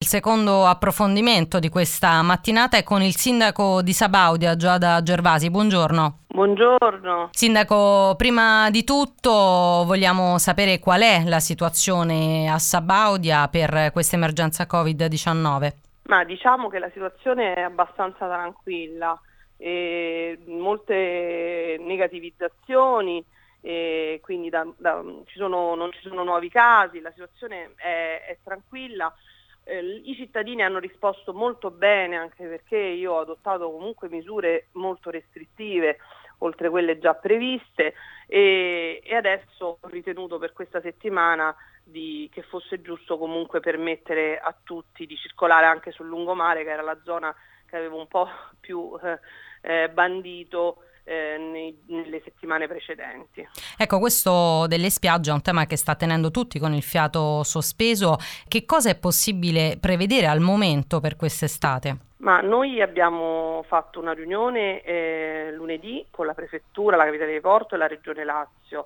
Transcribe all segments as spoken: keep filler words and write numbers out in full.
secondo approfondimento di questa mattinata è con il sindaco di Sabaudia, Giada Gervasi. Buongiorno. Buongiorno. Sindaco, prima di tutto vogliamo sapere qual è la situazione a Sabaudia per questa emergenza covid diciannove. Ma diciamo che la situazione è abbastanza tranquilla, e molte negativizzazioni, e quindi da, da, ci sono, non ci sono nuovi casi, la situazione è, è tranquilla. Eh, I cittadini hanno risposto molto bene, anche perché io ho adottato comunque misure molto restrittive, oltre quelle già previste, e, e adesso ho ritenuto per questa settimana di, che fosse giusto comunque permettere a tutti di circolare anche sul lungomare, che era la zona che avevo un po' più eh, eh, bandito eh, nei, nelle settimane precedenti. Ecco, questo delle spiagge è un tema che sta tenendo tutti con il fiato sospeso. Che cosa è possibile prevedere al momento per quest'estate? Ma noi abbiamo fatto una riunione eh, lunedì con la prefettura, la capitale di Porto e la regione Lazio.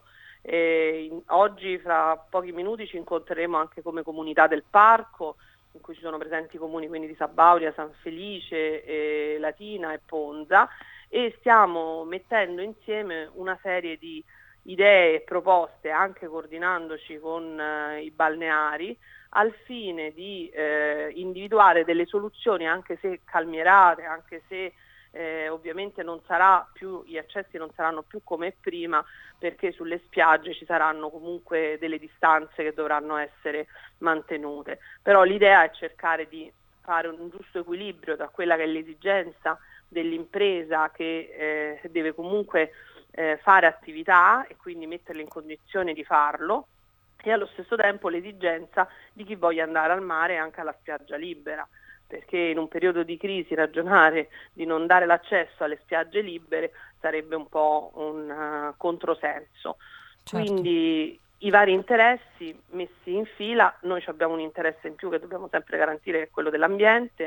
E in, oggi fra pochi minuti ci incontreremo anche come comunità del parco, in cui ci sono presenti i comuni quindi di Sabaudia, San Felice, eh, Latina e Ponza, e stiamo mettendo insieme una serie di idee e proposte, anche coordinandoci con eh, i balneari, al fine di eh, individuare delle soluzioni, anche se calmierate, anche se eh, ovviamente non sarà più, gli accessi non saranno più come prima, perché sulle spiagge ci saranno comunque delle distanze che dovranno essere mantenute. Però l'idea è cercare di fare un giusto equilibrio tra quella che è l'esigenza dell'impresa che eh, deve comunque eh, fare attività e quindi metterle in condizione di farlo, e allo stesso tempo l'esigenza di chi voglia andare al mare e anche alla spiaggia libera, perché in un periodo di crisi ragionare di non dare l'accesso alle spiagge libere sarebbe un po' un uh, controsenso. Certo. Quindi i vari interessi messi in fila, noi abbiamo un interesse in più che dobbiamo sempre garantire, che è quello dell'ambiente,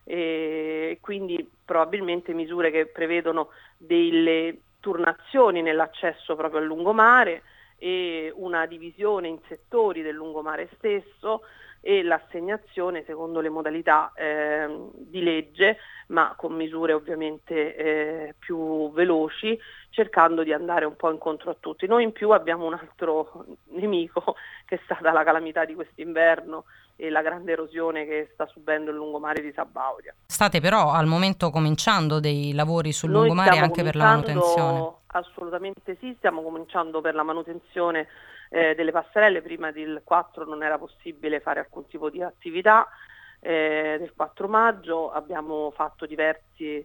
e quindi probabilmente misure che prevedono delle turnazioni nell'accesso proprio al lungomare e una divisione in settori del lungomare stesso e l'assegnazione secondo le modalità eh, di legge, ma con misure ovviamente eh, più veloci, cercando di andare un po' incontro a tutti. Noi in più abbiamo un altro nemico, che è stata la calamità di quest'inverno e la grande erosione che sta subendo il lungomare di Sabaudia. State però al momento cominciando dei lavori sul Noi lungomare anche per la manutenzione? Assolutamente sì, stiamo cominciando per la manutenzione eh, delle passerelle. Prima del quattro non era possibile fare alcun tipo di attività, eh, del quattro maggio abbiamo fatto diverse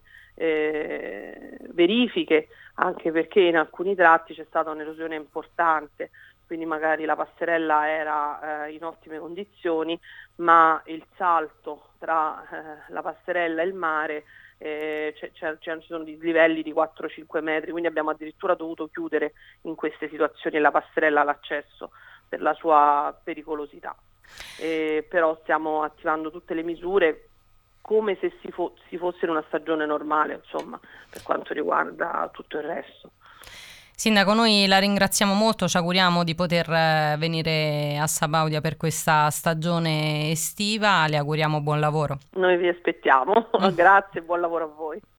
eh, verifiche, anche perché in alcuni tratti c'è stata un'erosione importante, quindi magari la passerella era eh, in ottime condizioni, ma il salto tra eh, la passerella e il mare eh, c'è, c'è, ci sono dei livelli di quattro cinque metri, quindi abbiamo addirittura dovuto chiudere in queste situazioni la passerella all'accesso per la sua pericolosità. Eh, però stiamo attivando tutte le misure come se si, fo- si fosse in una stagione normale, insomma, per quanto riguarda tutto il resto. Sindaco, noi la ringraziamo molto, ci auguriamo di poter venire a Sabaudia per questa stagione estiva, le auguriamo buon lavoro. Noi vi aspettiamo, mm. Grazie e buon lavoro a voi.